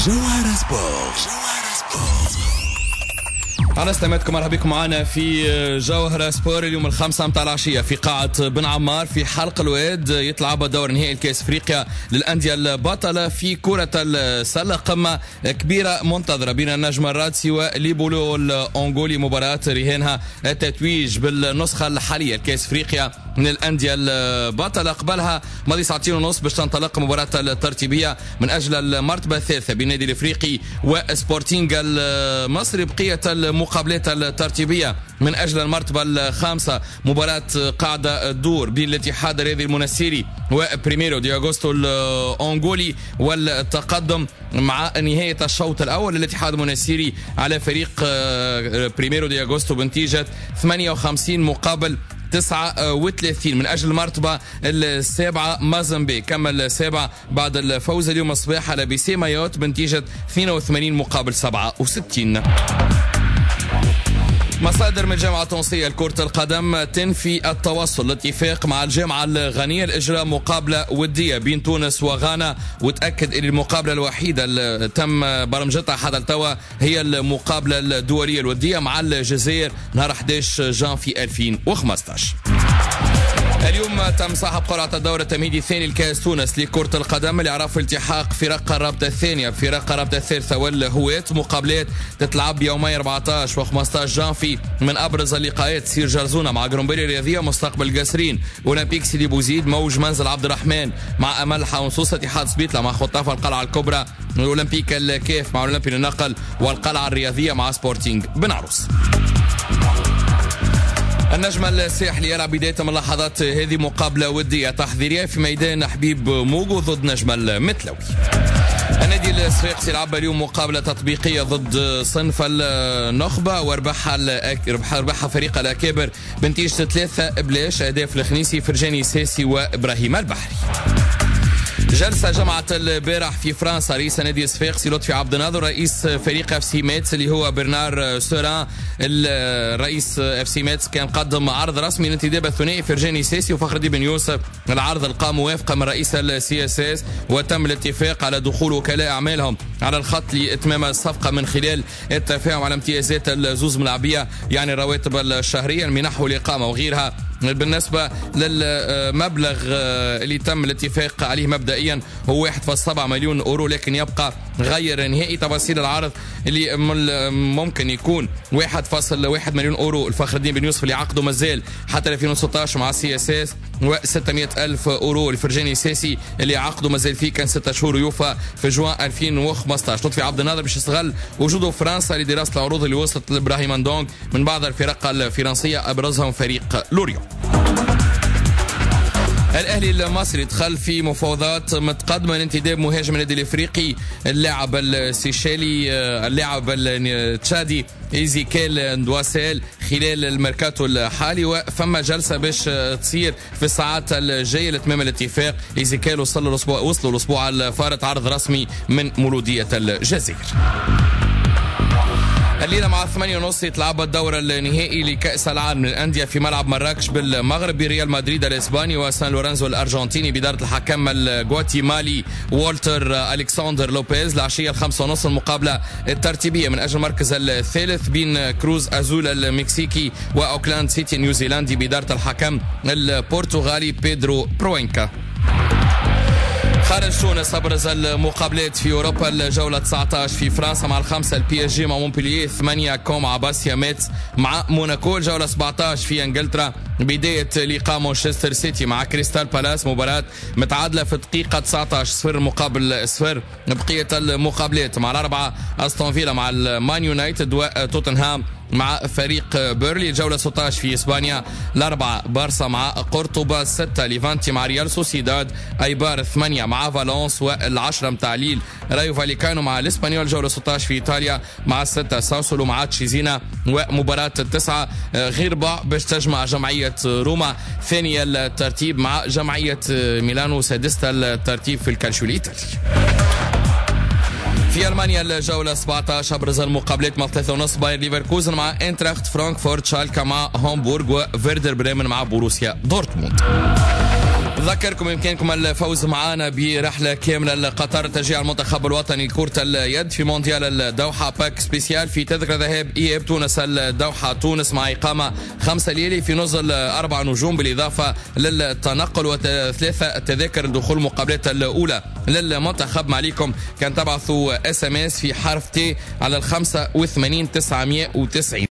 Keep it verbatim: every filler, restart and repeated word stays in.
جوهرة سبورت. أنا استمعتكم مرحبا بكم معنا في جوهرة سبور اليوم الخامسة متاع العشية في قاعة بن عمار في حلق الواد. يتلعب دور نهائي الكاس افريقيا للأندية البطلة في كرة السلة، قمة كبيرة منتظرة بين النجم الرادسي وليبولو الأنغولي، مباراة رهانها التتويج بالنسخة الحالية الكاس افريقيا من الأندية البطلة. قبلها ماضي ساعتين ونص باش تنطلق مباراة الترتيبية من أجل المرتبة الثالثة بين النادي الافريقي وسبورتينغ المصري. بقية المقابلات الترتيبية من أجل المرتبة الخامسة مباراة قاعدة الدور بين الاتحاد الرياضي المنستيري وبريميرو دي أغوستو الأنغولي، والتقدم مع نهاية الشوط الأول الاتحاد المنستيري على فريق بريميرو دي أغوستو بنتيجة ثمانية وخمسين مقابل تسعة وثلاثين. من أجل المرتبة السابعة مازامبيق كمل السابع بعد الفوز اليوم الصباح على بيسي مايوت بنتيجة اثنين وثمانين مقابل سبعة وستين. مصادر من الجامعة التونسية لكرة القدم تنفي التوصل لاتفاق مع الجامعة الغانية لإجراء مقابلة ودية بين تونس وغانا، وتأكد أن المقابلة الوحيدة اللي تم برمجتها حتى التوا هي المقابلة الدولية الودية مع الجزائر نهار أحد عشر جانفي ألفين وخمسة عشر. اليوم تم سحب قرعة الدور التمهيدي الثاني لكأس تونس لكرة القدم اللي عرف التحاق فرق الرابطة الثانية فرق الرابطة الثالثة والهوات. مقابلات تتلعب يومي أربعة عشر و خمسة عشر جانفي. من أبرز اللقاءات سير جرزونة مع جرومبيري الرياضية مستقبل قاسرين، أولمبيك سيدي بوزيد موج منزل عبد الرحمن مع أمل حونصوص، اتحاد سبيطلة مع خطافة القلعة الكبرى، الأولمبيك الكاف مع الأولمبي النقل، والقلعة الرياضية مع سبورتينغ بن عروس. النجم الساحلي يلعب بداية من اللحظات هذه مقابلة ودية تحضيرية في ميدان حبيب موغو ضد نجم المتلوي. النادي الصفاقسي لعب اليوم مقابلة تطبيقية ضد صنف النخبة وربحها ربحها فريق الأكابر بنتيجة ثلاثة بلاش، أهداف الخنيسي فرجاني ساسي وإبراهيم البحري. جلسة جمعت البارح في فرنسا رئيس نادي الصفاقسي لطفي عبد الناظر رئيس فريق اف سي ميتس اللي هو برنار سوران. الرئيس اف سي ميتس كان قدم عرض رسمي لانتداب الثنائي فرجاني ساسي وفخر الدين بن يوسف. العرض القى موافقة من رئيس السي اس اس وتم الاتفاق على دخول وكلاء اعمالهم على الخط لاتمام الصفقة من خلال التفاهم على امتيازات الزوز ملاعبية، يعني الرواتب الشهرية، المنح والاقامة وغيرها. بالنسبة للمبلغ اللي تم الاتفاق عليه مبدئيا هو واحد فاصلة سبعة مليون أورو، لكن يبقى غير نهائي. تفاصيل العرض اللي ممكن يكون واحد فاصلة واحد مليون أورو الفخر الدين بن يوسف اللي عقده مازال حتى ألفين وستة عشر مع سي اس اس، وستمائة ألف أورو لفرجاني ساسي اللي عقده مازال فيه كان ستة شهور يوفى في جوان ألفين وخمسة عشر. لطفي عبد الناظر باش يستغل وجوده في فرنسا لدراسة العروض اللي وصلت لإبراهيم اندونغ من بعض الفرق الفرنسية أبرزهم فريق لوريون. الأهلي المصري دخل في مفاوضات متقدمة لانتداب مهاجم النادي الافريقي اللاعب السيشيلي اللاعب التشادي ايزيكيل اندواسيل خلال الميركاتو الحالي، وفما جلسة باش تصير في الساعات الجاية لتمام الاتفاق. ايزيكيل وصل الاسبوع وصلوا الاسبوع الفارط عرض رسمي من مولودية الجزائر. الليلة مع ثمانية ونص يتلعب الدور النهائي لكأس العالم للأندية في ملعب مراكش بالمغرب بريال مدريد الإسباني وسان لورانزو الأرجنتيني بدارة الحكم الغواتيمالي والتر ألكسندر لوبيز. العشية الخمسة ونص المقابلة الترتيبية من أجل المركز الثالث بين كروز أزول المكسيكي وأوكلاند سيتي نيوزيلندي بدارة الحكم البرتغالي بيدرو بروينكا. خارج تونس أبرز المقابلات في أوروبا الجولة تسعة عشر في فرنسا مع الخمسة البي اس جي مع مونبلييه، ثمانية كوم مع باسيا ميتس مع موناكو. الجولة سبعة عشر في انجلترا بداية لقاء مانشستر سيتي مع كريستال بالاس، مباراة متعادلة في دقيقة تسعة عشر صفر مقابل صفر. بقية المقابلات مع الأربعة أستون فيلا مع المان يونايتد وتوتنهام مع فريق بيرلي. الجولة ستة عشر في إسبانيا الأربعة بارسا مع قرطبة، ستة ليفانتي مع ريال سوسيداد، أيبار ثمانية مع فالونس، والعشرة متاع ليل رايو فاليكانو مع الإسبانيول. الجولة ستة عشر في إيطاليا مع الستة ساسولو مع تشيزينا، ومباراة التسعة غيربا باش تجمع جمعية روما ثانية الترتيب مع جمعية ميلانو سادسة الترتيب في الكالشيو الإيطالي. في ألمانيا الجولة سبعة عشر أبرز المقابلات مع ثلاثة ونص باير ليفركوزن مع انتراخت فرانكفورت، شالكا مع هامبورغ، وفيردر بريمن مع بوروسيا دورتموند. نذكركم يمكنكم الفوز معنا برحلة كاملة لقطر تشجيع المنتخب الوطني لكرة اليد في مونديال الدوحة باك سبيسيال في تذكرة ذهاب إياب تونس الدوحة تونس مع إقامة خمسة ليالي في نزل أربع نجوم بالإضافة للتنقل وثلاثة تذاكر الدخول المقابلات الأولى للمنتخب. ما عليكم كان تبعثوا اس ام اس في حرف تي على الخمسة وثمانين تسعمائة وتسعين.